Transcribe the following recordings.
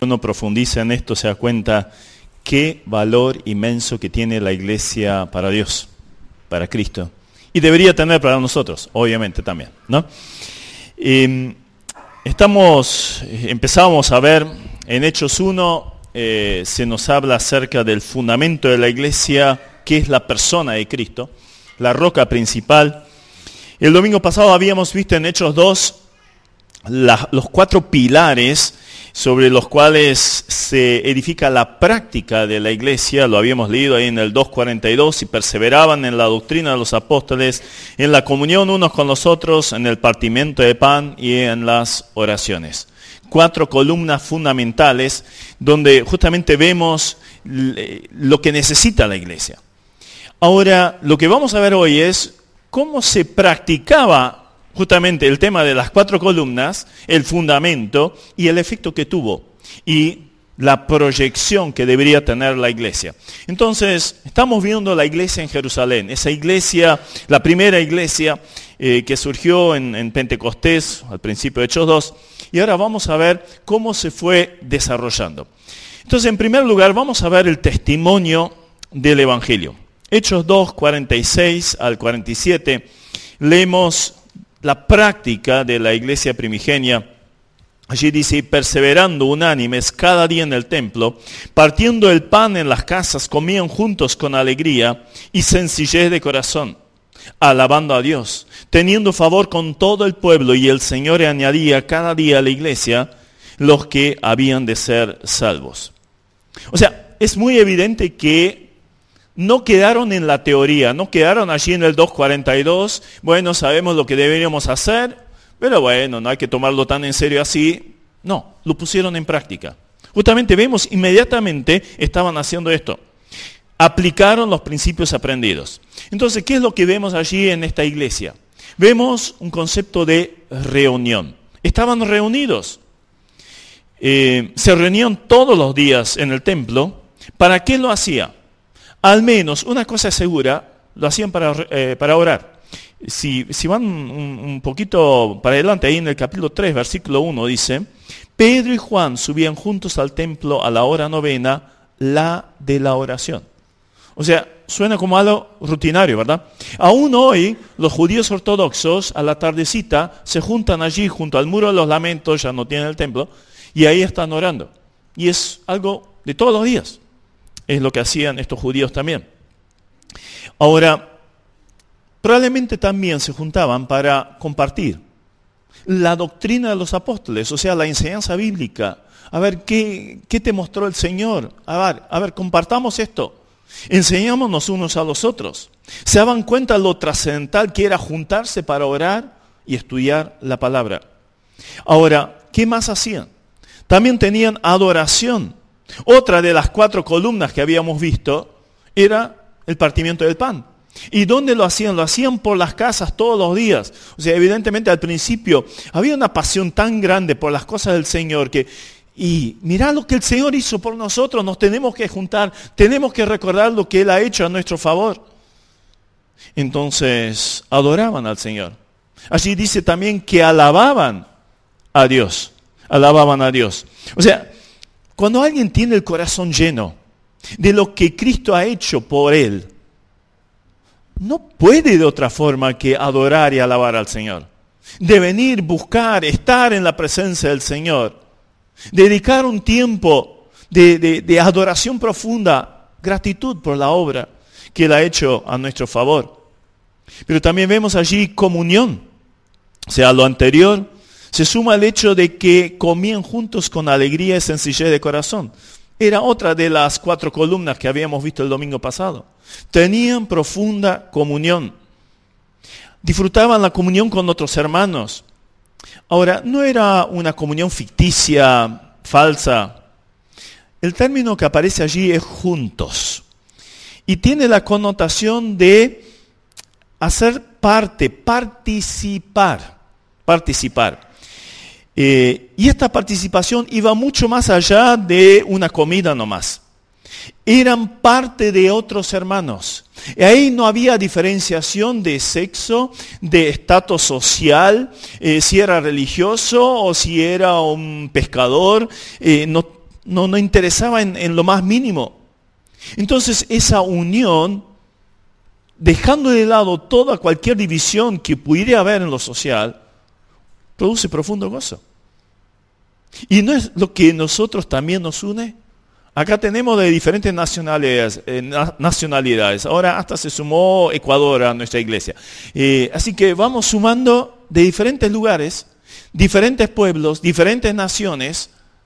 que uno profundiza en esto se da cuenta qué valor inmenso que tiene la iglesia para Dios, para Cristo. Y debería tener para nosotros, obviamente también, ¿no? Empezamos a ver en Hechos 1, se nos habla acerca del fundamento de la iglesia, que es la persona de Cristo, la roca principal. El domingo pasado habíamos visto en Hechos 2 los 4 pilares sobre los cuales se edifica la práctica de la iglesia. Lo habíamos leído ahí en el 2:42, y perseveraban en la doctrina de los apóstoles, en la comunión unos con los otros, en el partimiento de pan y en las oraciones. 4 columnas fundamentales donde justamente vemos lo que necesita la iglesia. Ahora, lo que vamos a ver hoy es cómo se practicaba justamente el tema de las 4 columnas, el fundamento y el efecto que tuvo y la proyección que debería tener la iglesia. Entonces, estamos viendo la iglesia en Jerusalén, esa iglesia, la primera iglesia que surgió en Pentecostés, al principio de Hechos 2, y ahora vamos a ver cómo se fue desarrollando. Entonces, en primer lugar, vamos a ver el testimonio del Evangelio. Hechos 2, 46 al 47, leemos la práctica de la iglesia primigenia. Allí dice: perseverando unánimes cada día en el templo, partiendo el pan en las casas, comían juntos con alegría y sencillez de corazón, alabando a Dios, teniendo favor con todo el pueblo, y el Señor añadía cada día a la iglesia los que habían de ser salvos. O sea, es muy evidente que no quedaron en la teoría, no quedaron allí en el 2:42, bueno, sabemos lo que deberíamos hacer, pero bueno, no hay que tomarlo tan en serio así. No, lo pusieron en práctica. Justamente vemos inmediatamente estaban haciendo esto. Aplicaron los principios aprendidos. Entonces, ¿qué es lo que vemos allí en esta iglesia? Vemos un concepto de reunión. Estaban reunidos. Se reunían todos los días en el templo. ¿Para qué lo hacían? Al menos, una cosa es segura, lo hacían para orar. Si van un poquito para adelante, ahí en el capítulo 3, versículo 1, dice: Pedro y Juan subían juntos al templo a la hora novena, la de la oración. O sea, suena como algo rutinario, ¿verdad? Aún hoy, los judíos ortodoxos, a la tardecita, se juntan allí junto al muro de los lamentos, ya no tienen el templo, y ahí están orando. Y es algo de todos los días. Es lo que hacían estos judíos también. Ahora, probablemente también se juntaban para compartir la doctrina de los apóstoles, o sea, la enseñanza bíblica. A ver, ¿qué te mostró el Señor? A ver, compartamos esto. Enseñámonos unos a los otros. Se daban cuenta lo trascendental que era juntarse para orar y estudiar la palabra. Ahora, ¿qué más hacían? También tenían adoración. Otra de las 4 columnas que habíamos visto era el partimiento del pan. ¿Y dónde lo hacían? Lo hacían por las casas todos los días. O sea, evidentemente al principio había una pasión tan grande por las cosas del Señor y mirá lo que el Señor hizo por nosotros, nos tenemos que juntar, tenemos que recordar lo que Él ha hecho a nuestro favor. Entonces, adoraban al Señor. Allí dice también que alababan a Dios. O sea, cuando alguien tiene el corazón lleno de lo que Cristo ha hecho por él, no puede de otra forma que adorar y alabar al Señor. De venir, buscar, estar en la presencia del Señor. Dedicar un tiempo de adoración profunda, gratitud por la obra que Él ha hecho a nuestro favor. Pero también vemos allí comunión. O sea, a lo anterior se suma el hecho de que comían juntos con alegría y sencillez de corazón. Era otra de las 4 columnas que habíamos visto el domingo pasado. Tenían profunda comunión. Disfrutaban la comunión con otros hermanos. Ahora, no era una comunión ficticia, falsa. El término que aparece allí es juntos. Y tiene la connotación de hacer parte, participar. Y esta participación iba mucho más allá de una comida nomás. Eran parte de otros hermanos. Y ahí no había diferenciación de sexo, de estatus social, si era religioso o si era un pescador. no interesaba en lo más mínimo. Entonces esa unión, dejando de lado toda cualquier división que pudiera haber en lo social, produce profundo gozo. ¿Y no es lo que nosotros también nos une? Acá tenemos de diferentes nacionalidades. Ahora hasta se sumó Ecuador a nuestra iglesia. Así que vamos sumando de diferentes lugares, diferentes pueblos, diferentes naciones,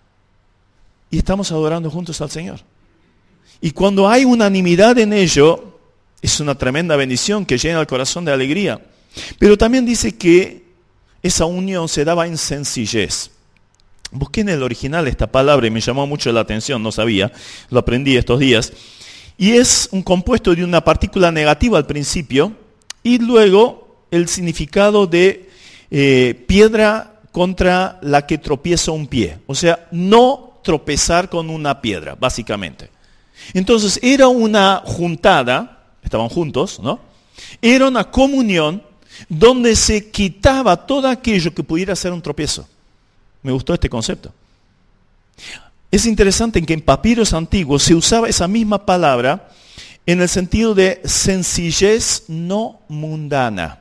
y estamos adorando juntos al Señor. Y cuando hay unanimidad en ello, es una tremenda bendición que llena el corazón de alegría. Pero también dice que esa unión se daba en sencillez. Busqué en el original esta palabra y me llamó mucho la atención, no sabía, lo aprendí estos días. Y es un compuesto de una partícula negativa al principio y luego el significado de piedra contra la que tropieza un pie. O sea, no tropezar con una piedra, básicamente. Entonces era una juntada, estaban juntos, ¿no? Era una comunión donde se quitaba todo aquello que pudiera ser un tropiezo. Me gustó este concepto. Es interesante que en papiros antiguos se usaba esa misma palabra en el sentido de sencillez no mundana.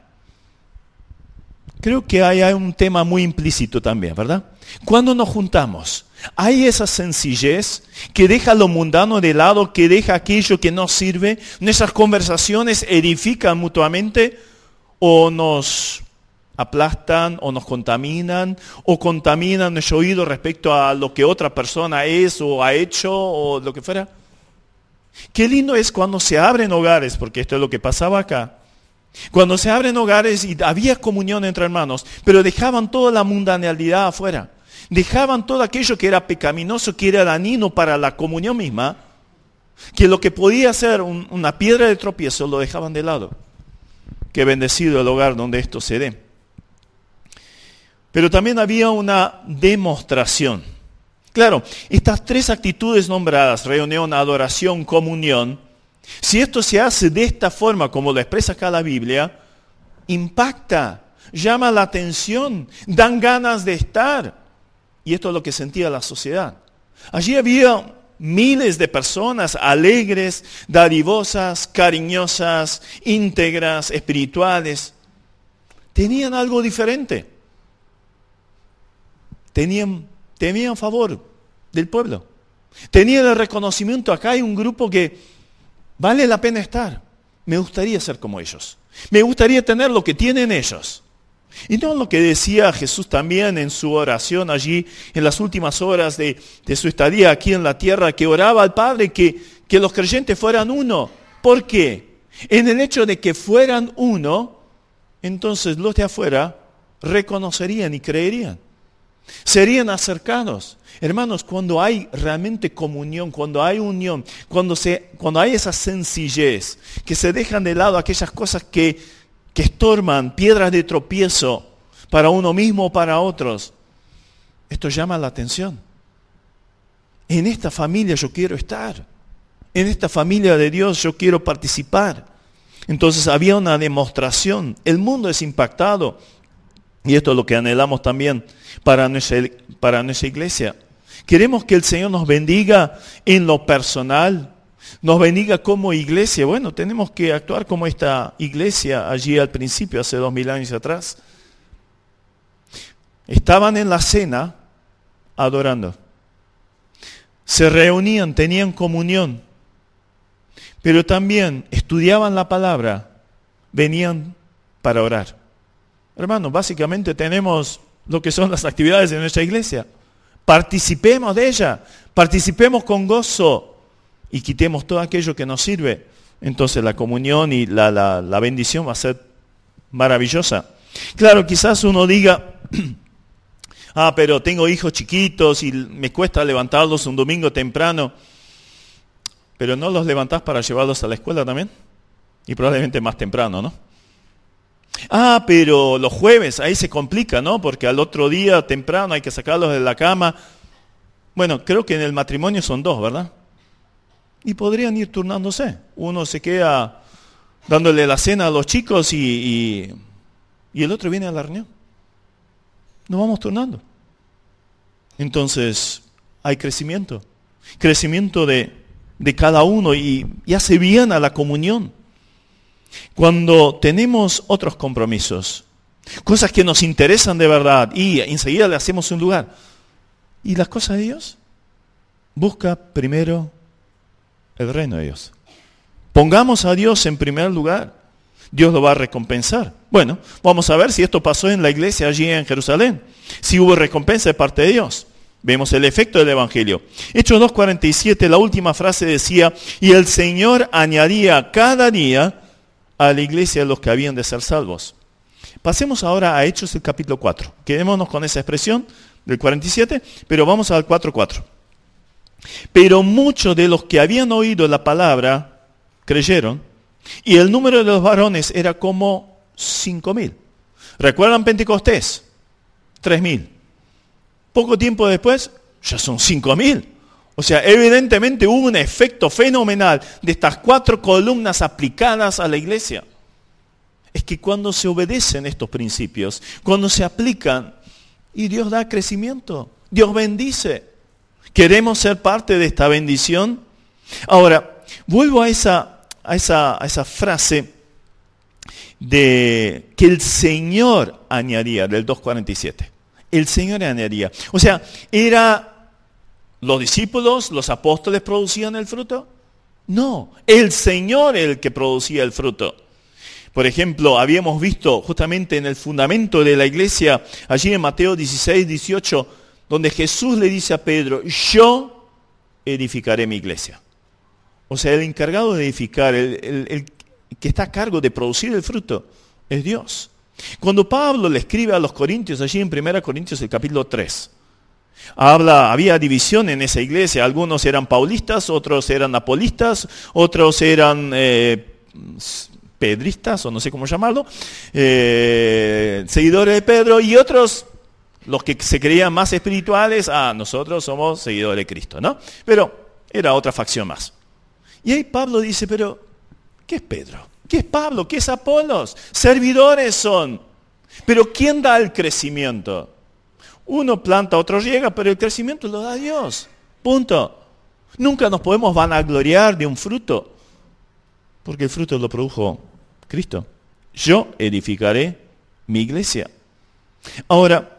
Creo que hay un tema muy implícito también, ¿verdad? Cuando nos juntamos, hay esa sencillez que deja lo mundano de lado, que deja aquello que no sirve. Nuestras conversaciones edifican mutuamente o nos aplastan o nos contaminan o contaminan nuestro oído respecto a lo que otra persona es o ha hecho o lo que fuera. Qué lindo es cuando se abren hogares, porque esto es lo que pasaba acá. Cuando se abren hogares y había comunión entre hermanos, pero dejaban toda la mundanalidad afuera. Dejaban todo aquello que era pecaminoso, que era dañino para la comunión misma, que lo que podía ser una piedra de tropiezo lo dejaban de lado. Qué bendecido el hogar donde esto se dé. Pero también había una demostración. Claro, estas tres actitudes nombradas, reunión, adoración, comunión, si esto se hace de esta forma, como lo expresa acá la Biblia, impacta, llama la atención, dan ganas de estar. Y esto es lo que sentía la sociedad. Allí había miles de personas alegres, dadivosas, cariñosas, íntegras, espirituales. Tenían algo diferente. Tenían favor del pueblo. Tenían el reconocimiento. Acá hay un grupo que vale la pena estar. Me gustaría ser como ellos. Me gustaría tener lo que tienen ellos. Y no lo que decía Jesús también en su oración allí, en las últimas horas de su estadía aquí en la tierra, que oraba al Padre que los creyentes fueran uno. ¿Por qué? En el hecho de que fueran uno, entonces los de afuera reconocerían y creerían. Serían acercados. Hermanos, cuando hay realmente comunión, cuando hay unión, cuando hay esa sencillez, que se dejan de lado aquellas cosas que estorban, piedras de tropiezo para uno mismo o para otros, esto llama la atención. En esta familia yo quiero estar. En esta familia de Dios yo quiero participar. Entonces había una demostración. El mundo es impactado. Y esto es lo que anhelamos también para nuestra iglesia. Queremos que el Señor nos bendiga en lo personal, nos bendiga como iglesia. Bueno, tenemos que actuar como esta iglesia allí al principio, hace 2000 años atrás. Estaban en la cena adorando. Se reunían, tenían comunión, pero también estudiaban la palabra, venían para orar. Hermanos, básicamente tenemos lo que son las actividades de nuestra iglesia. Participemos de ella, participemos con gozo y quitemos todo aquello que nos sirve. Entonces la comunión y la bendición va a ser maravillosa. Claro, quizás uno diga, pero tengo hijos chiquitos y me cuesta levantarlos un domingo temprano. Pero ¿no los levantás para llevarlos a la escuela también? Y probablemente más temprano, ¿no? Pero los jueves, ahí se complica, ¿no? Porque al otro día temprano hay que sacarlos de la cama. Bueno, creo que en el matrimonio son 2, ¿verdad? Y podrían ir turnándose. Uno se queda dándole la cena a los chicos y el otro viene a la reunión. Nos vamos turnando. Entonces, hay crecimiento. crecimiento de cada uno y hace bien a la comunión. Cuando tenemos otros compromisos, cosas que nos interesan de verdad y enseguida le hacemos un lugar. ¿Y las cosas de Dios? Busca primero el reino de Dios. Pongamos a Dios en primer lugar. Dios lo va a recompensar. Bueno, vamos a ver si esto pasó en la iglesia allí en Jerusalén. Si hubo recompensa de parte de Dios. Vemos el efecto del Evangelio. Hechos 2:47, la última frase decía, y el Señor añadía cada día a la iglesia los que habían de ser salvos. Pasemos ahora a Hechos el capítulo 4. Quedémonos con esa expresión del 47, pero vamos al 4:4. Pero muchos de los que habían oído la palabra creyeron, y el número de los varones era como 5,000. ¿Recuerdan Pentecostés? 3,000. Poco tiempo después, ya son 5,000. O sea, evidentemente hubo un efecto fenomenal de estas 4 columnas aplicadas a la iglesia. Es que cuando se obedecen estos principios, cuando se aplican, y Dios da crecimiento, Dios bendice. ¿Queremos ser parte de esta bendición? Ahora, vuelvo a esa frase de que el Señor añadía, del 2:47. El Señor añadía. O sea, ¿era los discípulos, los apóstoles producían el fruto? No, el Señor el que producía el fruto. Por ejemplo, habíamos visto justamente en el fundamento de la iglesia, allí en Mateo 16:18, donde Jesús le dice a Pedro, yo edificaré mi iglesia. O sea, el encargado de edificar, el que está a cargo de producir el fruto, es Dios. Cuando Pablo le escribe a los corintios, allí en 1 Corintios, el capítulo 3, había división en esa iglesia. Algunos eran paulistas, otros eran apolistas, otros eran pedristas, o no sé cómo llamarlo, seguidores de Pedro, y otros, los que se creían más espirituales, nosotros somos seguidores de Cristo, ¿no? Pero era otra facción más. Y ahí Pablo dice, pero, ¿qué es Pedro? ¿Qué es Pablo? ¿Qué es Apolos? Servidores son. Pero ¿quién da el crecimiento? Uno planta, otro riega, pero el crecimiento lo da Dios. Punto. Nunca nos podemos vanagloriar de un fruto, porque el fruto lo produjo Cristo. Yo edificaré mi iglesia. Ahora,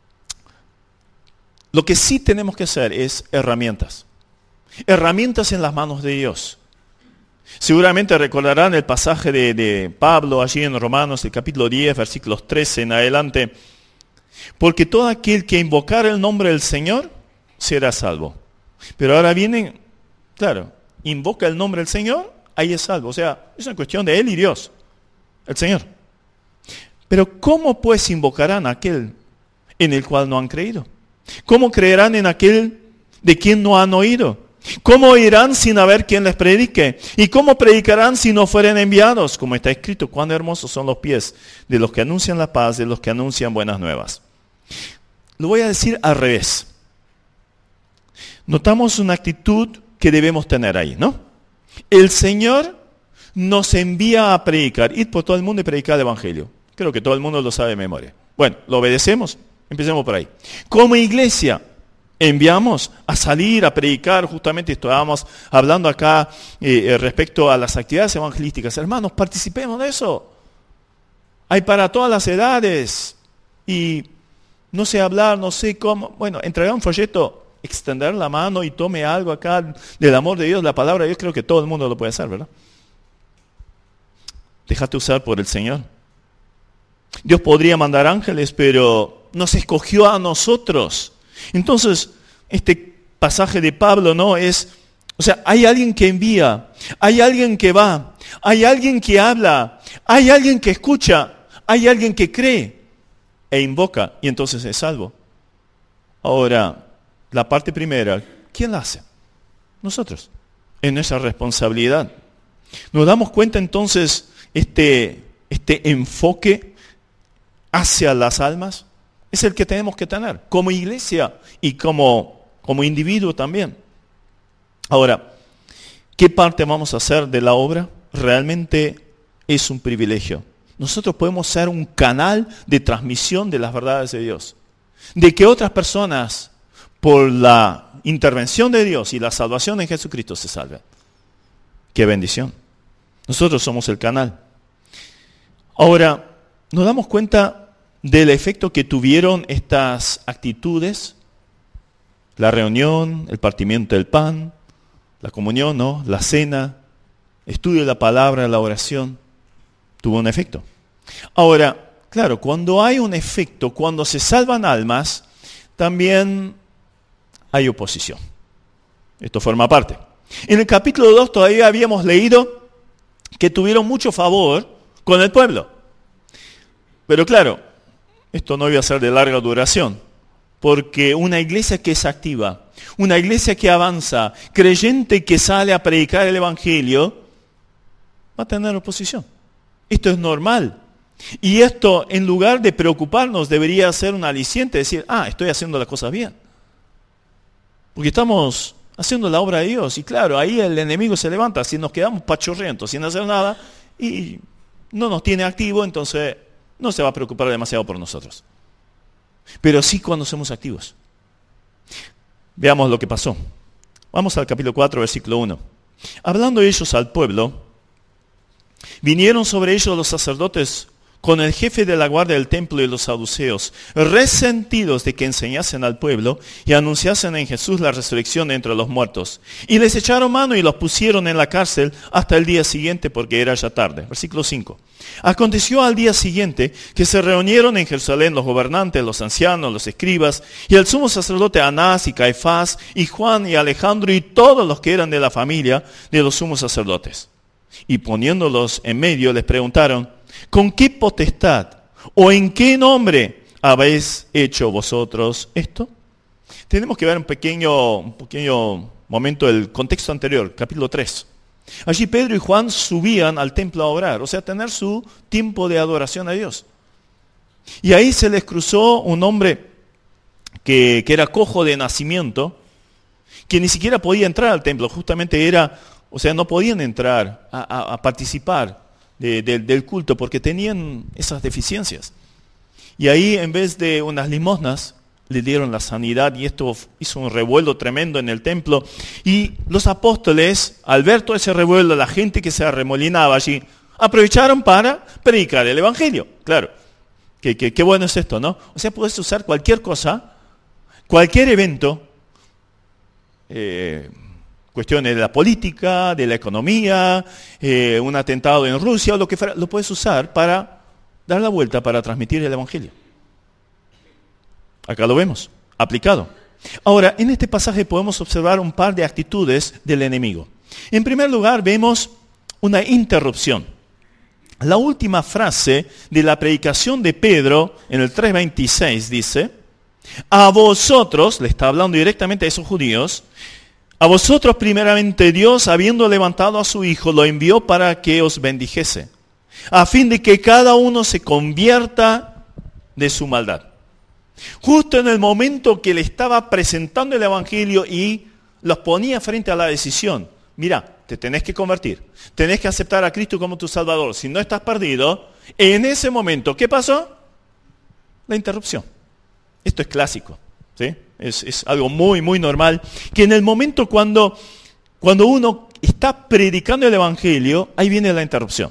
lo que sí tenemos que hacer es herramientas. Herramientas en las manos de Dios. Seguramente recordarán el pasaje de Pablo allí en Romanos, el capítulo 10, versículos 13 en adelante. Porque todo aquel que invocar el nombre del Señor será salvo. Pero ahora viene, claro, invoca el nombre del Señor, ahí es salvo. O sea, es una cuestión de él y Dios, el Señor. Pero ¿cómo pues invocarán a aquel en el cual no han creído? ¿Cómo creerán en aquel de quien no han oído? ¿Cómo oirán sin haber quien les predique? ¿Y cómo predicarán si no fueren enviados? Como está escrito, cuán hermosos son los pies de los que anuncian la paz, de los que anuncian buenas nuevas. Lo voy a decir al revés. Notamos una actitud que debemos tener ahí, ¿no? El Señor nos envía a predicar. Id por todo el mundo y predicar el Evangelio. Creo que todo el mundo lo sabe de memoria. Bueno, ¿lo obedecemos? Empecemos por ahí. Como iglesia, enviamos a salir a predicar. Justamente estábamos hablando acá respecto a las actividades evangelísticas. Hermanos, participemos de eso. Hay para todas las edades. Y no sé hablar, no sé cómo. Bueno, entregar un folleto, extender la mano y tome algo acá del amor de Dios, la palabra de Dios, creo que todo el mundo lo puede hacer, ¿verdad? Déjate usar por el Señor. Dios podría mandar ángeles, pero nos escogió a nosotros. Entonces, este pasaje de Pablo, ¿no? O sea, hay alguien que envía, hay alguien que va, hay alguien que habla, hay alguien que escucha, hay alguien que cree e invoca, y entonces es salvo. Ahora, la parte primera, ¿quién la hace? Nosotros. Es nuestra responsabilidad. Nos damos cuenta entonces este enfoque hacia las almas. Es el que tenemos que tener como iglesia y como individuo también. Ahora, ¿qué parte vamos a hacer de la obra? Realmente es un privilegio. Nosotros podemos ser un canal de transmisión de las verdades de Dios. De que otras personas por la intervención de Dios y la salvación en Jesucristo se salven. ¡Qué bendición! Nosotros somos el canal. Ahora, nos damos cuenta del efecto que tuvieron estas actitudes, la reunión, el partimiento del pan, la comunión, ¿no? La cena, estudio de la palabra, la oración, tuvo un efecto. Ahora, claro, cuando hay un efecto, cuando se salvan almas, también hay oposición. Esto forma parte. En el capítulo 2 todavía habíamos leído que tuvieron mucho favor con el pueblo. Pero claro, esto no iba a ser de larga duración, porque una iglesia que es activa, una iglesia que avanza, creyente que sale a predicar el evangelio, va a tener oposición. Esto es normal. Y esto, en lugar de preocuparnos, debería ser un aliciente, decir, estoy haciendo las cosas bien. Porque estamos haciendo la obra de Dios. Y claro, ahí el enemigo se levanta, si nos quedamos pachorrientos sin hacer nada, y no nos tiene activo, entonces no se va a preocupar demasiado por nosotros. Pero sí cuando somos activos. Veamos lo que pasó. Vamos al capítulo 4, versículo 1. Hablando ellos al pueblo, vinieron sobre ellos los sacerdotes con el jefe de la guardia del templo y los saduceos, resentidos de que enseñasen al pueblo y anunciasen en Jesús la resurrección de entre los muertos. Y les echaron mano y los pusieron en la cárcel hasta el día siguiente, porque era ya tarde. Versículo 5. Aconteció al día siguiente que se reunieron en Jerusalén los gobernantes, los ancianos, los escribas, y el sumo sacerdote Anás y Caifás, y Juan y Alejandro, y todos los que eran de la familia de los sumos sacerdotes. Y poniéndolos en medio les preguntaron, ¿con qué potestad o en qué nombre habéis hecho vosotros esto? Tenemos que ver un pequeño momento del contexto anterior, capítulo 3. Allí Pedro y Juan subían al templo a orar, o sea, a tener su tiempo de adoración a Dios. Y ahí se les cruzó un hombre que era cojo de nacimiento, que ni siquiera podía entrar al templo, justamente no podían entrar a participar del culto porque tenían esas deficiencias. Y ahí, en vez de unas limosnas, le dieron la sanidad, y esto hizo un revuelo tremendo en el templo. Y los apóstoles, al ver todo ese revuelo, la gente que se arremolinaba allí, aprovecharon para predicar el evangelio. Claro, qué bueno es esto, ¿no? O sea, puedes usar cualquier cosa, cualquier evento, cuestiones de la política, de la economía, un atentado en Rusia, o lo que fuera, lo puedes usar para dar la vuelta, para transmitir el evangelio. Acá lo vemos, aplicado. Ahora, en este pasaje podemos observar un par de actitudes del enemigo. En primer lugar, vemos una interrupción. La última frase de la predicación de Pedro, en el 3:26, dice, a vosotros, le está hablando directamente a esos judíos, a vosotros primeramente Dios, habiendo levantado a su Hijo, lo envió para que os bendijese, a fin de que cada uno se convierta de su maldad. Justo en el momento que le estaba presentando el evangelio y los ponía frente a la decisión, mira, te tenés que convertir, tenés que aceptar a Cristo como tu Salvador, si no estás perdido, en ese momento, ¿qué pasó? La interrupción. Esto es clásico, ¿sí? Es algo muy, muy normal, que en el momento cuando uno está predicando el evangelio, ahí viene la interrupción.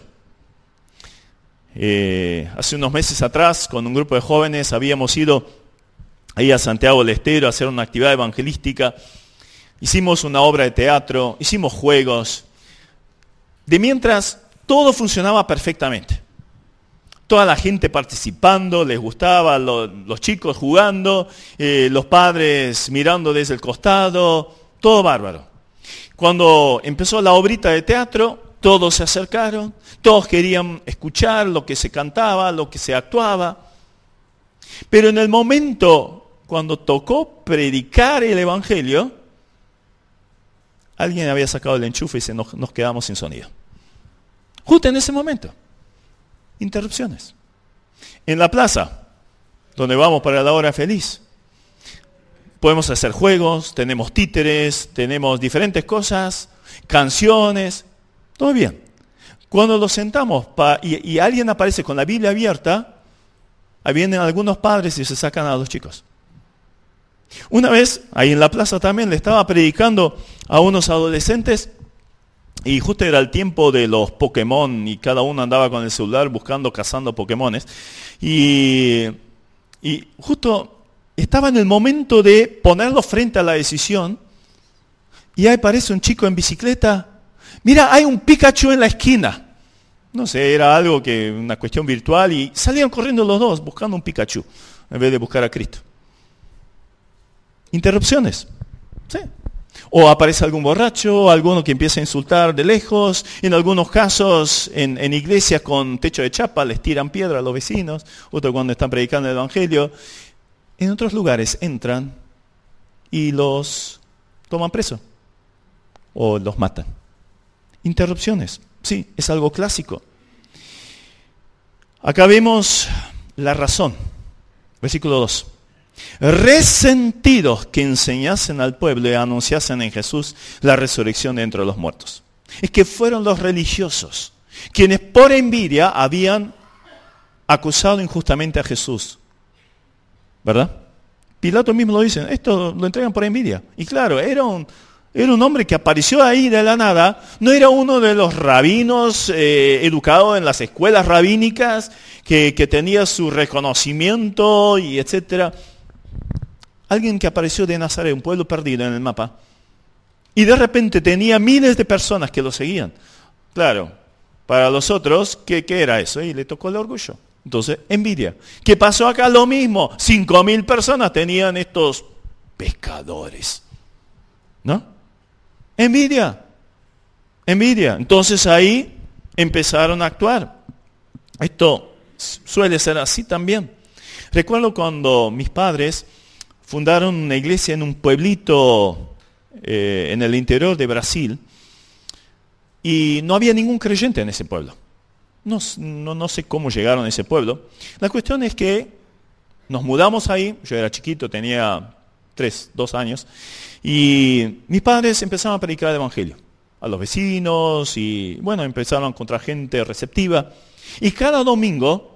Hace unos meses atrás, con un grupo de jóvenes, habíamos ido ahí a Santiago del Estero a hacer una actividad evangelística. Hicimos una obra de teatro, hicimos juegos. De mientras, todo funcionaba perfectamente. Toda la gente participando, les gustaba, los chicos jugando, los padres mirando desde el costado, todo bárbaro. Cuando empezó la obrita de teatro, todos se acercaron, todos querían escuchar lo que se cantaba, lo que se actuaba. Pero en el momento cuando tocó predicar el evangelio, alguien había sacado el enchufe y nos quedamos sin sonido. Justo en ese momento. Interrupciones. En la plaza, donde vamos para la hora feliz, podemos hacer juegos, tenemos títeres, tenemos diferentes cosas, canciones, todo bien. Cuando nos sentamos y alguien aparece con la Biblia abierta, ahí vienen algunos padres y se sacan a los chicos. Una vez, ahí en la plaza también, le estaba predicando a unos adolescentes y justo era el tiempo de los Pokémon y cada uno andaba con el celular cazando Pokémones. Y justo estaba en el momento de ponerlo frente a la decisión y ahí aparece un chico en bicicleta. Mira, hay un Pikachu en la esquina. No sé, era una cuestión virtual y salían corriendo los dos buscando un Pikachu en vez de buscar a Cristo. Interrupciones, ¿sí? O aparece algún borracho, alguno que empieza a insultar de lejos. En algunos casos, en iglesias con techo de chapa, les tiran piedra a los vecinos. Otro cuando están predicando el evangelio. En otros lugares entran y los toman preso o los matan. Interrupciones, sí, es algo clásico. Acá vemos la razón. Versículo 2. Resentidos que enseñasen al pueblo y anunciasen en Jesús la resurrección de entre los muertos. Es que fueron los religiosos quienes por envidia habían acusado injustamente a Jesús. ¿Verdad? Pilato mismo lo dice, esto lo entregan por envidia. Y claro, era un hombre que apareció ahí de la nada, no era uno de los rabinos educados en las escuelas rabínicas, que tenía su reconocimiento y etcétera. Alguien que apareció de Nazaret, un pueblo perdido en el mapa, y de repente tenía miles de personas que lo seguían. Claro, para los otros, ¿qué era eso? Y le tocó el orgullo. Entonces, envidia. ¿Qué pasó acá? Lo mismo. 5.000 personas tenían estos pescadores. ¿No? Envidia. Entonces ahí empezaron a actuar. Esto suele ser así también. Recuerdo cuando mis padres fundaron una iglesia en un pueblito en el interior de Brasil y no había ningún creyente en ese pueblo. No sé cómo llegaron a ese pueblo. La cuestión es que nos mudamos ahí, yo era chiquito, tenía 2 años, y mis padres empezaron a predicar el evangelio a los vecinos y bueno, empezaron a encontrar gente receptiva. Y cada domingo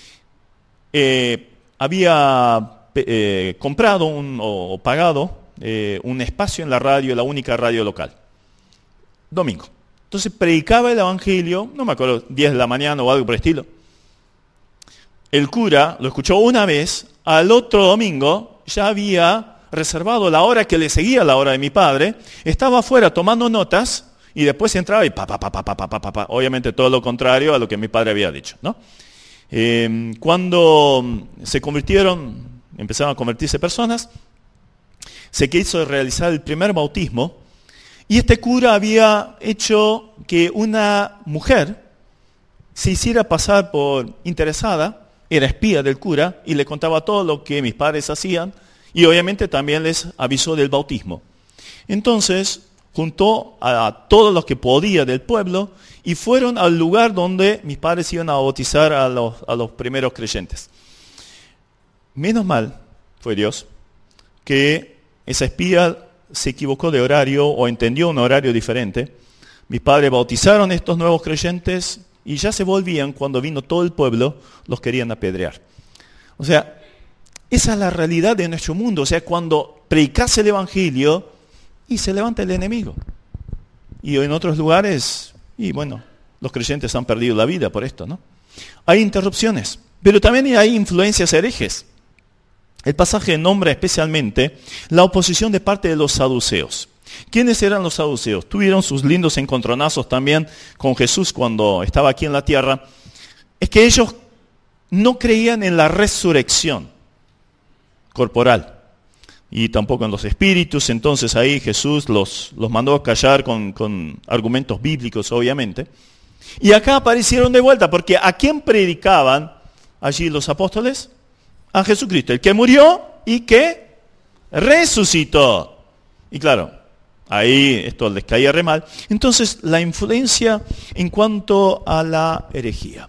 había comprado o pagado un espacio en la radio, la única radio local. Domingo. Entonces predicaba el evangelio, no me acuerdo, 10 de la mañana o algo por el estilo. El cura lo escuchó una vez, al otro domingo ya había reservado la hora que le seguía la hora de mi padre, estaba afuera tomando notas y después entraba y obviamente todo lo contrario a lo que mi padre había dicho, ¿no? Cuando empezaron a convertirse personas, se quiso realizar el primer bautismo y este cura había hecho que una mujer se hiciera pasar por interesada, era espía del cura y le contaba todo lo que mis padres hacían y obviamente también les avisó del bautismo. Entonces juntó a todos los que podía del pueblo y fueron al lugar donde mis padres iban a bautizar a los primeros creyentes. Menos mal fue Dios que esa espía se equivocó de horario o entendió un horario diferente. Mis padres bautizaron a estos nuevos creyentes y ya se volvían cuando vino todo el pueblo, los querían apedrear. O sea, esa es la realidad de nuestro mundo. O sea, cuando predicas el evangelio y se levanta el enemigo. Y en otros lugares, y bueno, los creyentes han perdido la vida por esto, ¿no? Hay interrupciones, pero también hay influencias herejes. El pasaje nombra especialmente la oposición de parte de los saduceos. ¿Quiénes eran los saduceos? Tuvieron sus lindos encontronazos también con Jesús cuando estaba aquí en la tierra. Es que ellos no creían en la resurrección corporal y tampoco en los espíritus. Entonces ahí Jesús los mandó a callar con argumentos bíblicos, obviamente. Y acá aparecieron de vuelta, porque ¿a quién predicaban allí los apóstoles? A Jesucristo, el que murió y que resucitó. Y claro, ahí esto les caía re mal. Entonces, la influencia en cuanto a la herejía.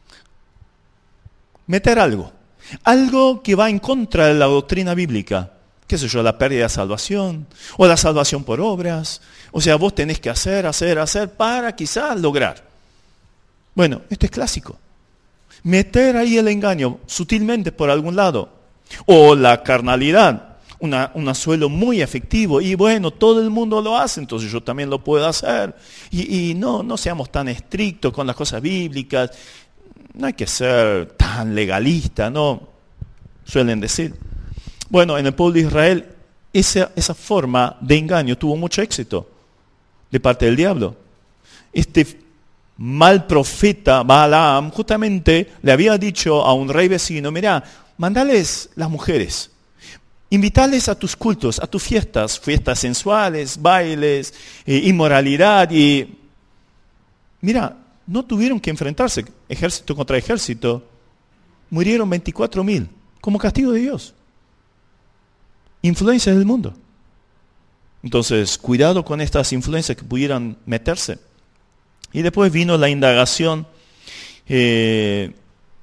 Meter algo que va en contra de la doctrina bíblica. ¿Qué sé yo? La pérdida de salvación, o la salvación por obras. O sea, vos tenés que hacer para quizás lograr. Bueno, esto es clásico. Meter ahí el engaño sutilmente por algún lado. O la carnalidad. un anzuelo muy efectivo. Y bueno, todo el mundo lo hace, entonces yo también lo puedo hacer. Y no seamos tan estrictos con las cosas bíblicas. No hay que ser tan legalista, ¿no? Suelen decir. Bueno, en el pueblo de Israel, esa forma de engaño tuvo mucho éxito de parte del diablo. Este mal profeta Balaam justamente le había dicho a un rey vecino, mira, mandales las mujeres, invitales a tus cultos, a tus fiestas sensuales, bailes, inmoralidad, y mira, no tuvieron que enfrentarse ejército contra ejército, murieron 24,000 como castigo de Dios. Influencias del mundo. Entonces, cuidado con estas influencias que pudieran meterse. Y después vino la indagación de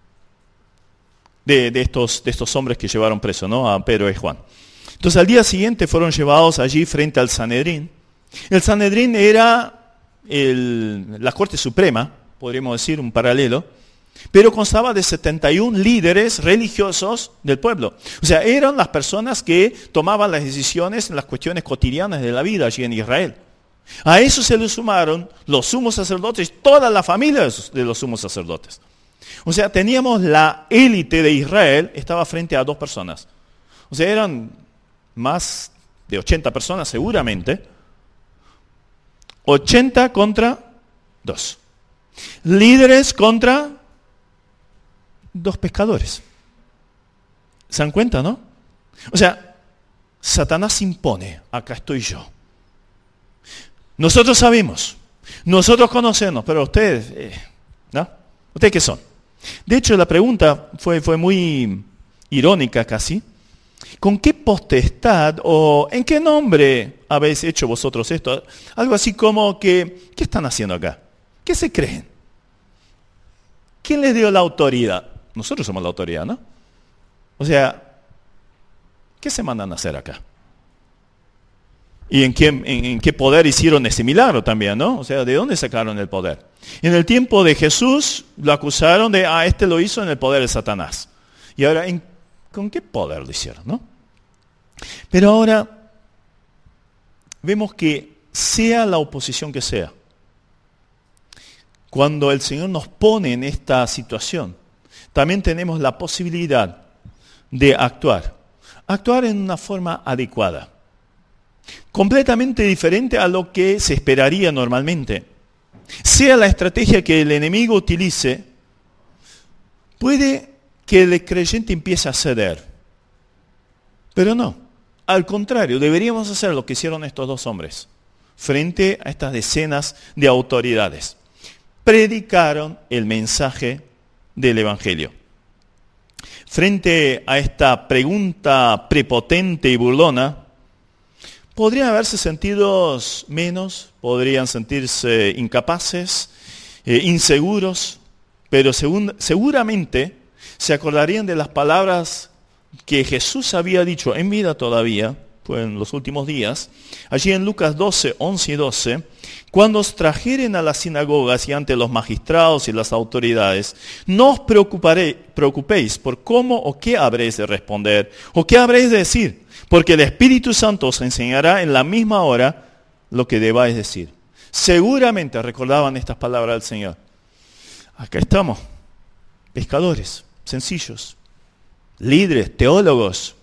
estos hombres que llevaron preso, ¿no? A Pedro y Juan. Entonces al día siguiente fueron llevados allí frente al Sanedrín. El Sanedrín era la Corte Suprema, podríamos decir, un paralelo, pero constaba de 71 líderes religiosos del pueblo. O sea, eran las personas que tomaban las decisiones en las cuestiones cotidianas de la vida allí en Israel. A eso se le sumaron los sumos sacerdotes, toda la familia de los sumos sacerdotes. O sea, teníamos la élite de Israel, estaba frente a 2 personas. O sea, eran más de 80 personas seguramente. 80 contra 2. Líderes contra 2 pescadores. ¿Se dan cuenta, no? O sea, Satanás impone, acá estoy yo. Nosotros sabemos, nosotros conocemos, pero ustedes, ¿no? ¿Ustedes qué son? De hecho, la pregunta fue muy irónica casi. ¿Con qué potestad o en qué nombre habéis hecho vosotros esto? Algo así como que, ¿qué están haciendo acá? ¿Qué se creen? ¿Quién les dio la autoridad? Nosotros somos la autoridad, ¿no? O sea, ¿qué se mandan a hacer acá? ¿Y en qué poder hicieron ese milagro también, no? O sea, ¿de dónde sacaron el poder? En el tiempo de Jesús lo acusaron de, este lo hizo en el poder de Satanás. Y ahora, ¿con qué poder lo hicieron, no? Pero ahora, vemos que sea la oposición que sea, cuando el Señor nos pone en esta situación, también tenemos la posibilidad de actuar en una forma adecuada. Completamente diferente a lo que se esperaría normalmente. Sea la estrategia que el enemigo utilice, puede que el creyente empiece a ceder. Pero no, al contrario, deberíamos hacer lo que hicieron estos 2 hombres frente a estas decenas de autoridades. Predicaron el mensaje del Evangelio. Frente a esta pregunta prepotente y burlona, podrían haberse sentido menos, podrían sentirse incapaces, inseguros, pero seguramente se acordarían de las palabras que Jesús había dicho en vida todavía, fue en los últimos días, allí en Lucas 12, 11 y 12, cuando os trajeren a las sinagogas y ante los magistrados y las autoridades, no os preocupéis por cómo o qué habréis de responder, o qué habréis de decir, porque el Espíritu Santo os enseñará en la misma hora lo que debáis decir. Seguramente recordaban estas palabras del Señor. Acá estamos, pescadores, sencillos, líderes, teólogos.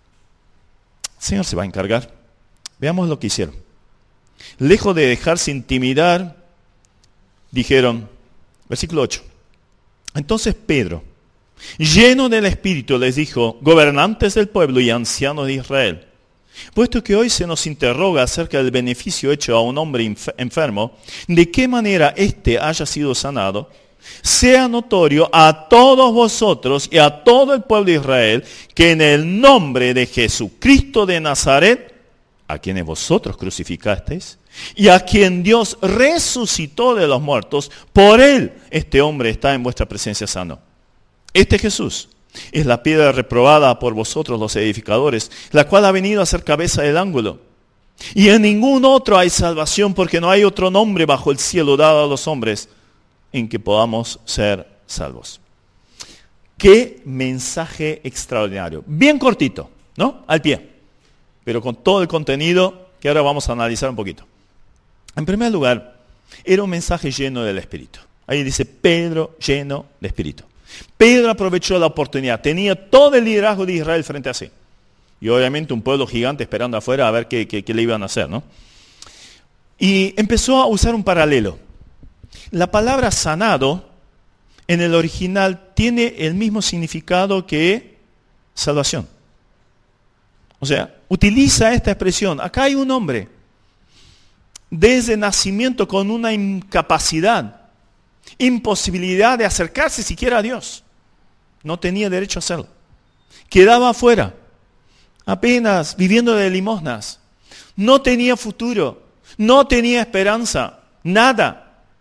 El Señor se va a encargar. Veamos lo que hicieron. Lejos de dejarse intimidar, dijeron, versículo 8, entonces Pedro, lleno del Espíritu, les dijo, gobernantes del pueblo y ancianos de Israel, puesto que hoy se nos interroga acerca del beneficio hecho a un hombre enfermo, de qué manera éste haya sido sanado, sea notorio a todos vosotros y a todo el pueblo de Israel que en el nombre de Jesucristo de Nazaret, a quienes vosotros crucificasteis, y a quien Dios resucitó de los muertos, por él este hombre está en vuestra presencia sano. Este Jesús es la piedra reprobada por vosotros los edificadores, la cual ha venido a ser cabeza del ángulo. Y en ningún otro hay salvación, porque no hay otro nombre bajo el cielo dado a los hombres en que podamos ser salvos. Qué mensaje extraordinario. Bien cortito, ¿no? Al pie. pero con todo el contenido que ahora vamos a analizar un poquito. En primer lugar, era un mensaje lleno del Espíritu. Ahí dice Pedro lleno de Espíritu. Pedro aprovechó la oportunidad, tenía todo el liderazgo de Israel frente a sí. Y obviamente un pueblo gigante esperando afuera a ver qué le iban a hacer, ¿no? Y empezó a usar un paralelo. La palabra sanado en el original tiene el mismo significado que salvación. O sea, utiliza esta expresión. Acá hay un hombre desde nacimiento con una incapacidad, imposibilidad de acercarse siquiera a Dios. No tenía derecho a hacerlo. Quedaba afuera, apenas viviendo de limosnas. No tenía futuro, no tenía esperanza, nada.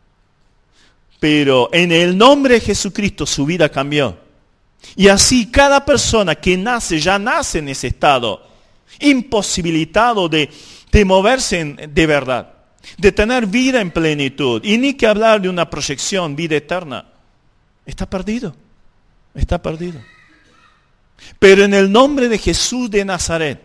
Pero en el nombre de Jesucristo su vida cambió. Y así cada persona que nace, ya nace en ese estado, imposibilitado de moverse de verdad, de tener vida en plenitud, y ni que hablar de una proyección, vida eterna. Está perdido, está perdido. Pero en el nombre de Jesús de Nazaret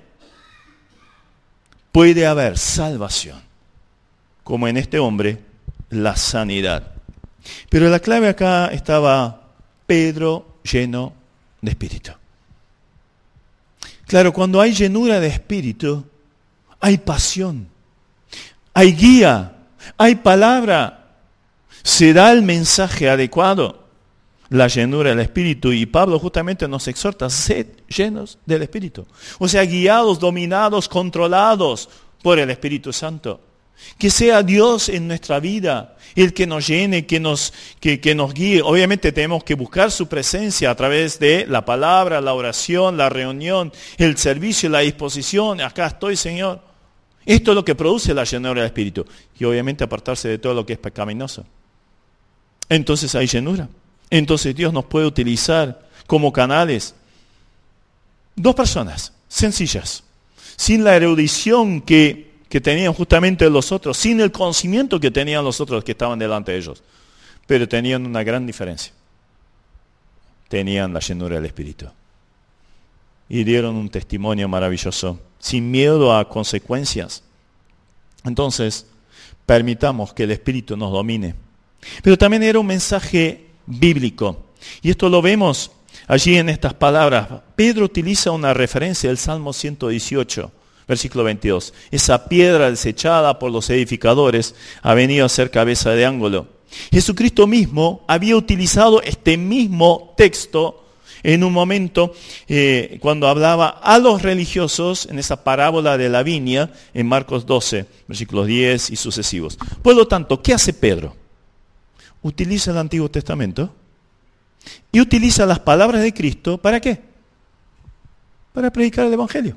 puede haber salvación, como en este hombre, la sanidad. Pero la clave acá estaba Pedro lleno de Espíritu. Claro, cuando hay llenura de Espíritu, hay pasión, hay guía, hay palabra, se da el mensaje adecuado, la llenura del Espíritu. Y Pablo justamente nos exhorta, sed llenos del Espíritu. O sea, guiados, dominados, controlados por el Espíritu Santo. Que sea Dios en nuestra vida el que nos llene, que nos guíe. Obviamente tenemos que buscar su presencia a través de la palabra, la oración, la reunión, el servicio, la disposición. Acá estoy, Señor. Esto es lo que produce la llenura del Espíritu. Y obviamente apartarse de todo lo que es pecaminoso. Entonces hay llenura. Entonces Dios nos puede utilizar como canales. Dos personas sencillas, sin la erudición que tenían justamente los otros, sin el conocimiento que tenían los otros que estaban delante de ellos. Pero tenían una gran diferencia. Tenían la llenura del Espíritu. Y dieron un testimonio maravilloso, sin miedo a consecuencias. Entonces, permitamos que el Espíritu nos domine. Pero también era un mensaje bíblico. Y esto lo vemos allí en estas palabras. Pedro utiliza una referencia del Salmo 118. Versículo 22. Esa piedra desechada por los edificadores ha venido a ser cabeza de ángulo. Jesucristo mismo había utilizado este mismo texto en un momento cuando hablaba a los religiosos en esa parábola de la viña en Marcos 12, versículos 10 y sucesivos. Por lo tanto, ¿qué hace Pedro? Utiliza el Antiguo Testamento y utiliza las palabras de Cristo. ¿Para qué? Para predicar el Evangelio.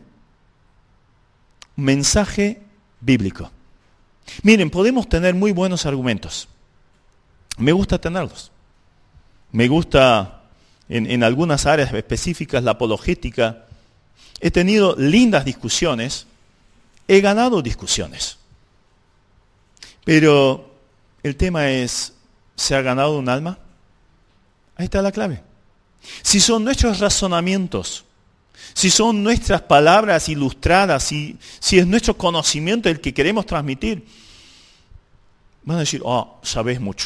Mensaje bíblico. Miren, podemos tener muy buenos argumentos. Me gusta tenerlos. Me gusta en algunas áreas específicas la apologética. He tenido lindas discusiones. He ganado discusiones. Pero el tema es, ¿se ha ganado un alma? Ahí está la clave. Si son nuestros razonamientos, si son nuestras palabras ilustradas, si es nuestro conocimiento el que queremos transmitir, van a decir, sabes mucho.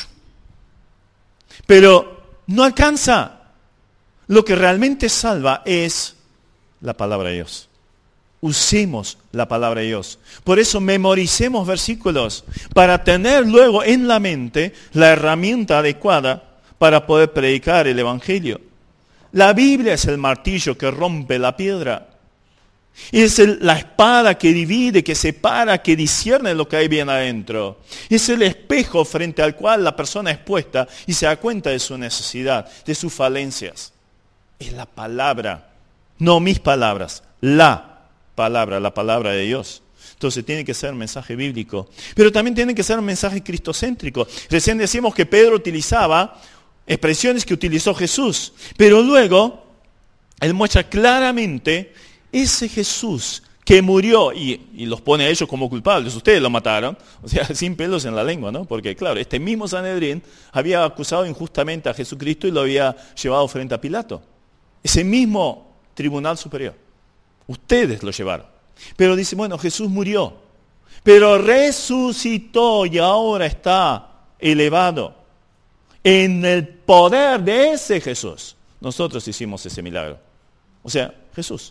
Pero no alcanza. Lo que realmente salva es la palabra de Dios. Usemos la palabra de Dios. Por eso memoricemos versículos para tener luego en la mente la herramienta adecuada para poder predicar el Evangelio. La Biblia es el martillo que rompe la piedra. Es la espada que divide, que separa, que discierne lo que hay bien adentro. Es el espejo frente al cual la persona es puesta y se da cuenta de su necesidad, de sus falencias. Es la palabra, no mis palabras, la palabra de Dios. Entonces tiene que ser un mensaje bíblico, pero también tiene que ser un mensaje cristocéntrico. Recién decimos que Pedro utilizaba expresiones que utilizó Jesús, pero luego él muestra claramente ese Jesús que murió y los pone a ellos como culpables. Ustedes lo mataron, o sea, sin pelos en la lengua, ¿no? Porque claro, este mismo Sanedrín había acusado injustamente a Jesucristo y lo había llevado frente a Pilato. Ese mismo tribunal superior. Ustedes lo llevaron. Pero dice, bueno, Jesús murió, pero resucitó y ahora está elevado en el poder de ese Jesús. Nosotros hicimos ese milagro. O sea, Jesús.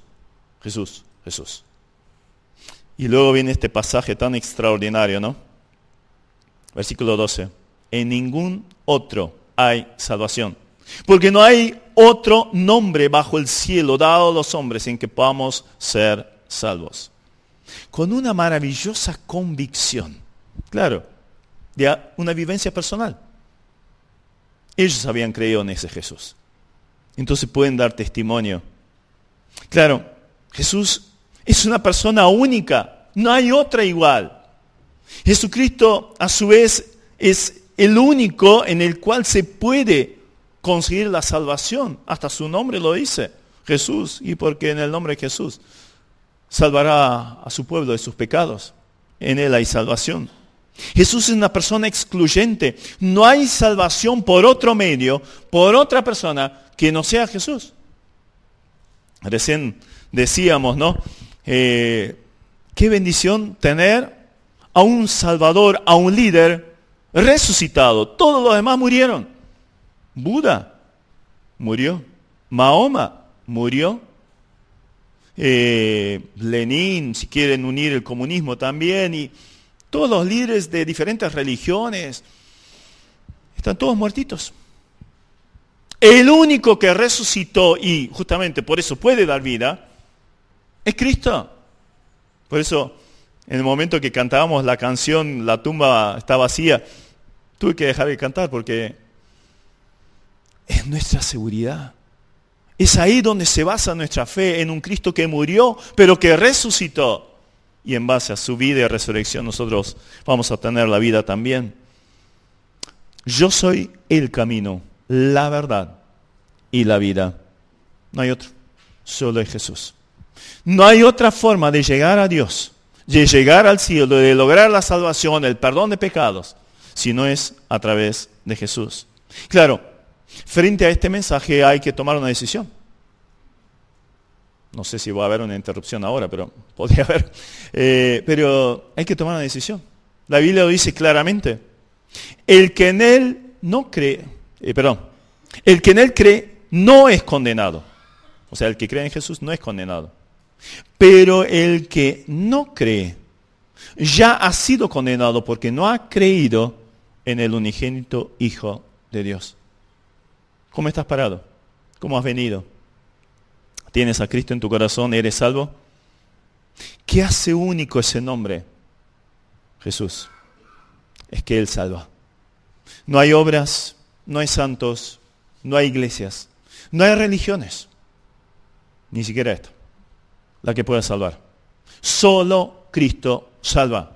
Y luego viene este pasaje tan extraordinario, ¿no? Versículo 12. En ningún otro hay salvación, porque no hay otro nombre bajo el cielo dado a los hombres en que podamos ser salvos. Con una maravillosa convicción, claro, de una vivencia personal. Ellos habían creído en ese Jesús. Entonces pueden dar testimonio. Claro, Jesús es una persona única, no hay otra igual. Jesucristo, a su vez, es el único en el cual se puede conseguir la salvación. Hasta su nombre lo dice, Jesús, y porque en el nombre de Jesús salvará a su pueblo de sus pecados. En él hay salvación. Jesús es una persona excluyente. No hay salvación por otro medio, por otra persona que no sea Jesús. Recién decíamos, ¿no? Qué bendición tener a un Salvador, a un líder resucitado. Todos los demás murieron. Buda murió. Mahoma murió. Lenin, si quieren unir el comunismo también, y todos los líderes de diferentes religiones, están todos muertitos. El único que resucitó y justamente por eso puede dar vida es Cristo. Por eso, en el momento que cantábamos la canción La tumba está vacía, tuve que dejar de cantar porque es nuestra seguridad. Es ahí donde se basa nuestra fe, en un Cristo que murió, pero que resucitó. Y en base a su vida y resurrección nosotros vamos a tener la vida también. Yo soy el camino, la verdad y la vida. No hay otro, solo es Jesús. No hay otra forma de llegar a Dios, de llegar al cielo, de lograr la salvación, el perdón de pecados, si no es a través de Jesús. Claro, frente a este mensaje hay que tomar una decisión. No sé si va a haber una interrupción ahora, pero podría haber. Pero hay que tomar una decisión. La Biblia lo dice claramente. El que en él no cree, el que en él cree no es condenado. O sea, el que cree en Jesús no es condenado. Pero el que no cree ya ha sido condenado porque no ha creído en el unigénito Hijo de Dios. ¿Cómo estás parado? ¿Cómo has venido? ¿Tienes a Cristo en tu corazón? ¿Eres salvo? ¿Qué hace único ese nombre? Jesús. Es que Él salva. No hay obras, no hay santos, no hay iglesias, no hay religiones. Ni siquiera esta, la que pueda salvar. Solo Cristo salva.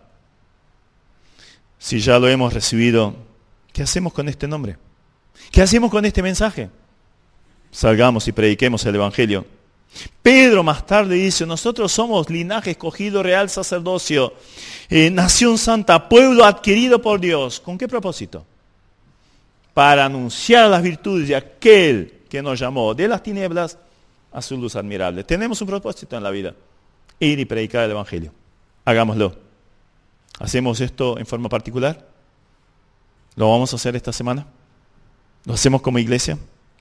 Si ya lo hemos recibido, ¿qué hacemos con este nombre? ¿Qué hacemos con este mensaje? Salgamos y prediquemos el Evangelio. Pedro más tarde dice, nosotros somos linaje escogido, real sacerdocio, nación santa, pueblo adquirido por Dios. ¿Con qué propósito? Para anunciar las virtudes de aquel que nos llamó de las tinieblas a su luz admirable. Tenemos un propósito en la vida, ir y predicar el Evangelio. Hagámoslo. ¿Hacemos esto en forma particular? ¿Lo vamos a hacer esta semana? ¿Lo hacemos como iglesia?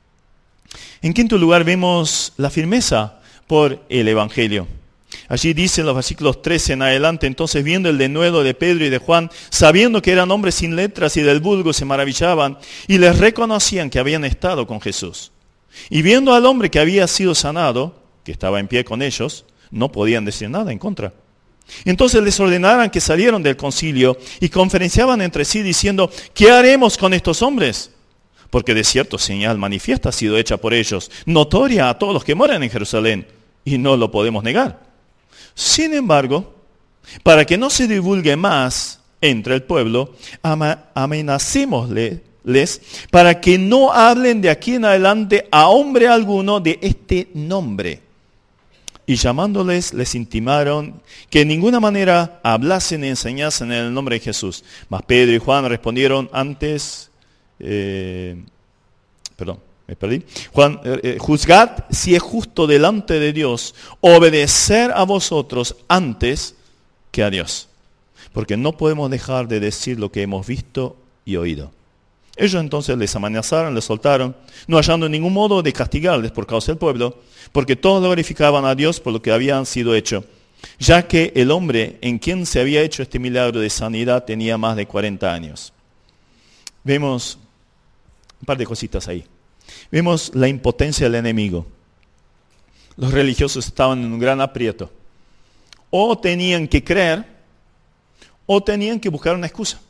En quinto lugar vemos la firmeza por el Evangelio. Allí dice en los versículos 13 en adelante, entonces viendo el denuedo de Pedro y de Juan, sabiendo que eran hombres sin letras y del vulgo, se maravillaban y les reconocían que habían estado con Jesús. Y viendo al hombre que había sido sanado, que estaba en pie con ellos, no podían decir nada en contra. Entonces les ordenaron que salieron del concilio y conferenciaban entre sí diciendo, ¿qué haremos con estos hombres? Porque de cierto señal manifiesta ha sido hecha por ellos, notoria a todos los que moran en Jerusalén, y no lo podemos negar. Sin embargo, para que no se divulgue más entre el pueblo, amenacémosles para que no hablen de aquí en adelante a hombre alguno de este nombre. Y llamándoles, les intimaron que en ninguna manera hablasen ni enseñasen en el nombre de Jesús. Mas Pedro y Juan respondieron Me perdí. Juan, juzgad si es justo delante de Dios obedecer a vosotros antes que a Dios. Porque no podemos dejar de decir lo que hemos visto y oído. Ellos entonces les amenazaron, les soltaron, no hallando ningún modo de castigarles por causa del pueblo, porque todos glorificaban a Dios por lo que habían sido hecho, ya que el hombre en quien se había hecho este milagro de sanidad tenía más de 40 años. Vemos un par de cositas ahí. Vemos la impotencia del enemigo. Los religiosos estaban en un gran aprieto. O tenían que creer, o tenían que buscar una excusa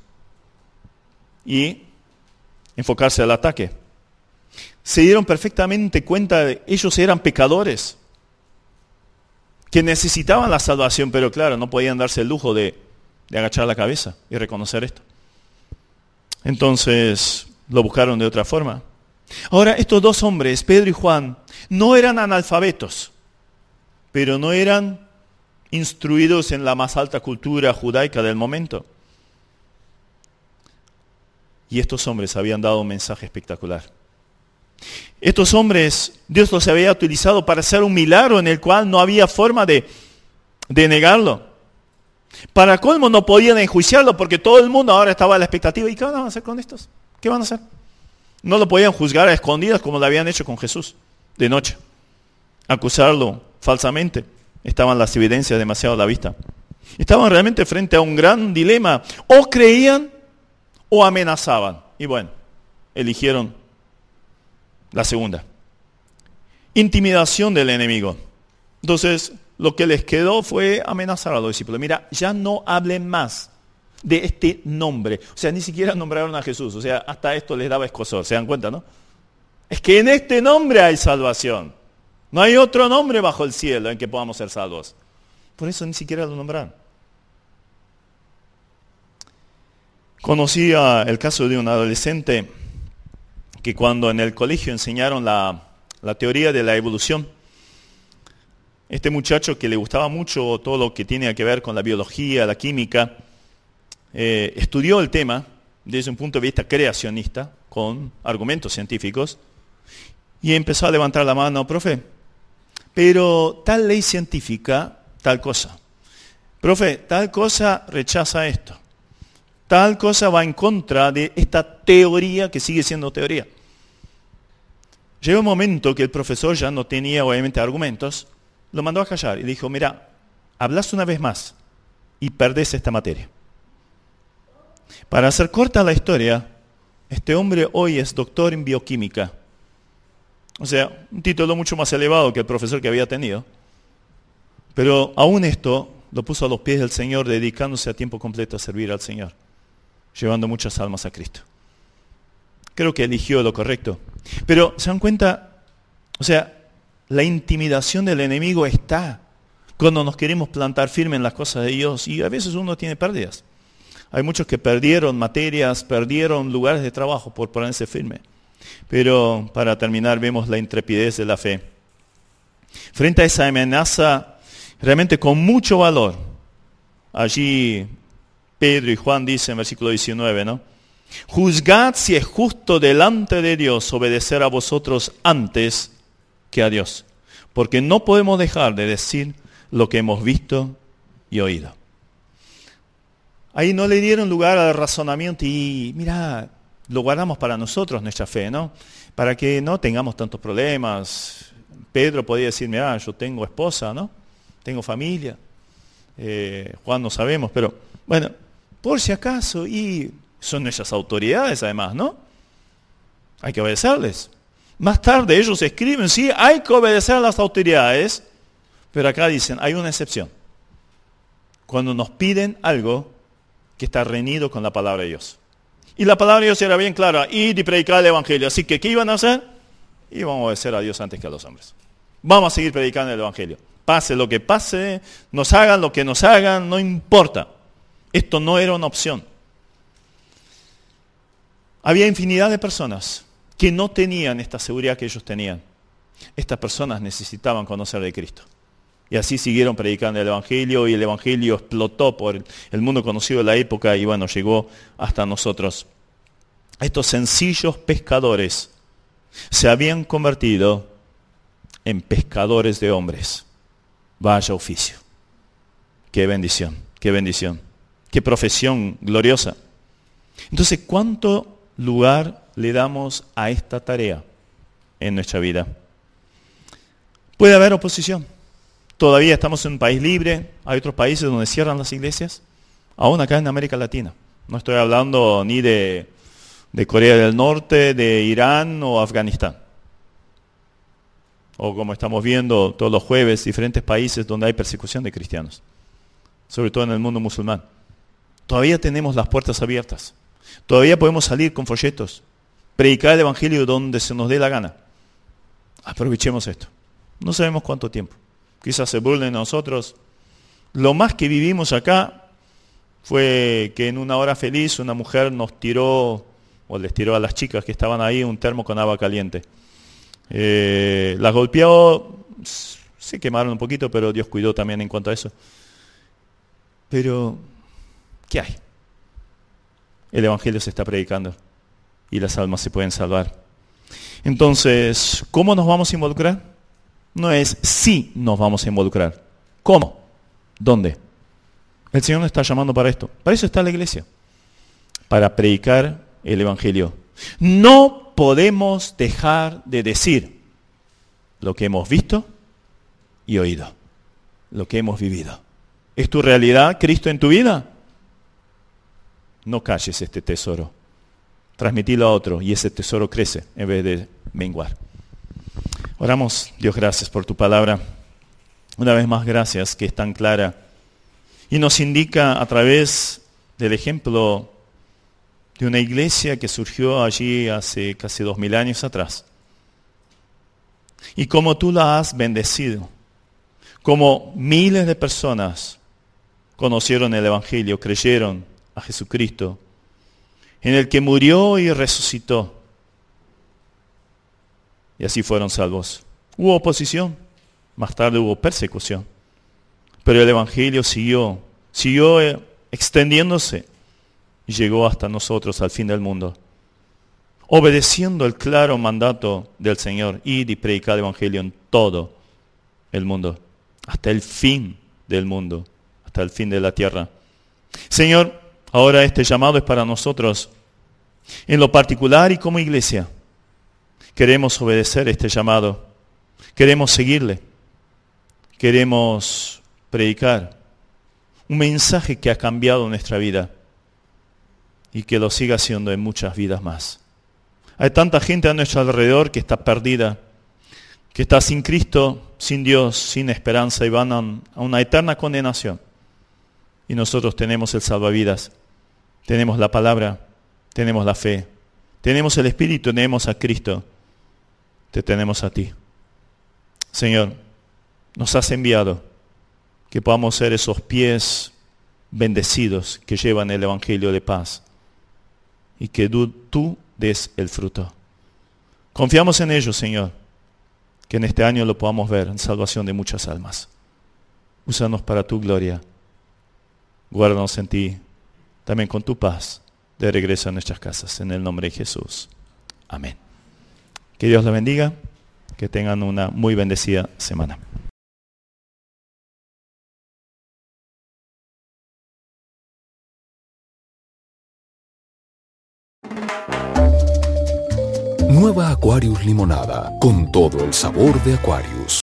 y enfocarse al ataque. Se dieron perfectamente cuenta de que ellos eran pecadores, que necesitaban la salvación, pero claro, no podían darse el lujo de agachar la cabeza y reconocer esto. Entonces lo buscaron de otra forma. Ahora, estos dos hombres, Pedro y Juan, no eran analfabetos, pero no eran instruidos en la más alta cultura judaica del momento. Y estos hombres habían dado un mensaje espectacular. Estos hombres, Dios los había utilizado para hacer un milagro en el cual no había forma de negarlo. Para colmo no podían enjuiciarlo porque todo el mundo ahora estaba a la expectativa. ¿Y qué van a hacer con estos? ¿Qué van a hacer? No lo podían juzgar a escondidas como lo habían hecho con Jesús, de noche. Acusarlo falsamente. Estaban las evidencias demasiado a la vista. Estaban realmente frente a un gran dilema. O creían o amenazaban. Y bueno, eligieron la segunda. Intimidación del enemigo. Entonces, lo que les quedó fue amenazar a los discípulos. Mira, ya no hablen más de este nombre. O sea, ni siquiera nombraron a Jesús. O sea, hasta esto les daba escozor. ¿Se dan cuenta, no? Es que en este nombre hay salvación. No hay otro nombre bajo el cielo en que podamos ser salvos. Por eso ni siquiera lo nombraron. Conocí el caso de un adolescente que cuando en el colegio enseñaron la teoría de la evolución, este muchacho que le gustaba mucho todo lo que tiene que ver con la biología, la química, estudió el tema desde un punto de vista creacionista, con argumentos científicos, y empezó a levantar la mano: profe, pero tal ley científica, tal cosa. Profe, tal cosa rechaza esto. Tal cosa va en contra de esta teoría que sigue siendo teoría. Llegó un momento que el profesor ya no tenía obviamente argumentos, lo mandó a callar y dijo: mira, hablas una vez más y perdés esta materia. Para hacer corta la historia, este hombre hoy es doctor en bioquímica. O sea, un título mucho más elevado que el profesor que había tenido. Pero aún esto lo puso a los pies del Señor, dedicándose a tiempo completo a servir al Señor, llevando muchas almas a Cristo. Creo que eligió lo correcto. Pero, ¿se dan cuenta? O sea, la intimidación del enemigo está cuando nos queremos plantar firme en las cosas de Dios, y a veces uno tiene pérdidas. Hay muchos que perdieron materias, perdieron lugares de trabajo por ponerse firme. Pero para terminar vemos la intrepidez de la fe. Frente a esa amenaza, realmente con mucho valor, allí Pedro y Juan dicen en versículo 19, ¿no? Juzgad si es justo delante de Dios obedecer a vosotros antes que a Dios, porque no podemos dejar de decir lo que hemos visto y oído. Ahí no le dieron lugar al razonamiento y mira, lo guardamos para nosotros nuestra fe, ¿no? Para que no tengamos tantos problemas. Pedro podía decir: mira, yo tengo esposa, ¿no? Tengo familia. Juan no sabemos, pero bueno, por si acaso, y son nuestras autoridades además, ¿no? Hay que obedecerles. Más tarde ellos escriben: sí, hay que obedecer a las autoridades, pero acá dicen, hay una excepción. Cuando nos piden algo que está reñido con la palabra de Dios. Y la palabra de Dios era bien clara: id y predicar el evangelio. Así que, ¿qué iban a hacer? Iban a obedecer a Dios antes que a los hombres. Vamos a seguir predicando el evangelio. Pase lo que pase, nos hagan lo que nos hagan, no importa. Esto no era una opción. Había infinidad de personas que no tenían esta seguridad que ellos tenían. Estas personas necesitaban conocer de Cristo. Y así siguieron predicando el evangelio, y el evangelio explotó por el mundo conocido de la época y bueno, llegó hasta nosotros. Estos sencillos pescadores se habían convertido en pescadores de hombres. Vaya oficio. Qué bendición, qué bendición. Qué profesión gloriosa. Entonces, ¿cuánto lugar le damos a esta tarea en nuestra vida? Puede haber oposición. Todavía estamos en un país libre. Hay otros países donde cierran las iglesias. Aún acá en América Latina. No estoy hablando ni de Corea del Norte, de Irán o Afganistán. O como estamos viendo todos los jueves, diferentes países donde hay persecución de cristianos. Sobre todo en el mundo musulmán. Todavía tenemos las puertas abiertas. Todavía podemos salir con folletos. Predicar el evangelio donde se nos dé la gana. Aprovechemos esto. No sabemos cuánto tiempo. Quizás se burlen de nosotros. Lo más que vivimos acá fue que en una hora feliz una mujer nos tiró, o les tiró a las chicas que estaban ahí, un termo con agua caliente. Las golpeó, se quemaron un poquito, pero Dios cuidó también en cuanto a eso. Pero, ¿qué hay? El evangelio se está predicando y las almas se pueden salvar. Entonces, ¿cómo nos vamos a involucrar? No es si nos vamos a involucrar. ¿Cómo? ¿Dónde? El Señor nos está llamando para esto. Para eso está la iglesia. Para predicar el evangelio. No podemos dejar de decir lo que hemos visto y oído. Lo que hemos vivido. ¿Es tu realidad Cristo en tu vida? No calles este tesoro. Transmitilo a otro y ese tesoro crece en vez de menguar. Oramos, Dios, gracias por tu palabra. Una vez más, gracias que es tan clara y nos indica a través del ejemplo de una iglesia que surgió allí hace casi 2000 años atrás. Y cómo tú la has bendecido, como miles de personas conocieron el evangelio, creyeron a Jesucristo, en el que murió y resucitó. Y así fueron salvos. Hubo oposición, más tarde hubo persecución. Pero el evangelio siguió extendiéndose y llegó hasta nosotros al fin del mundo. Obedeciendo el claro mandato del Señor, id y predicad el evangelio en todo el mundo, hasta el fin del mundo, hasta el fin de la tierra. Señor, ahora este llamado es para nosotros, en lo particular y como iglesia. Queremos obedecer este llamado, queremos seguirle, queremos predicar un mensaje que ha cambiado nuestra vida y que lo siga haciendo en muchas vidas más. Hay tanta gente a nuestro alrededor que está perdida, que está sin Cristo, sin Dios, sin esperanza y van a una eterna condenación. Y nosotros tenemos el salvavidas, tenemos la palabra, tenemos la fe, tenemos el Espíritu, tenemos a Cristo, te tenemos a ti. Señor, nos has enviado que podamos ser esos pies bendecidos que llevan el Evangelio de paz y que tú des el fruto. Confiamos en ello, Señor, que en este año lo podamos ver en salvación de muchas almas. Úsanos para tu gloria. Guárdanos en ti, también con tu paz, de regreso a nuestras casas. En el nombre de Jesús. Amén. Que Dios los bendiga, que tengan una muy bendecida semana. Nueva Aquarius Limonada, con todo el sabor de Aquarius.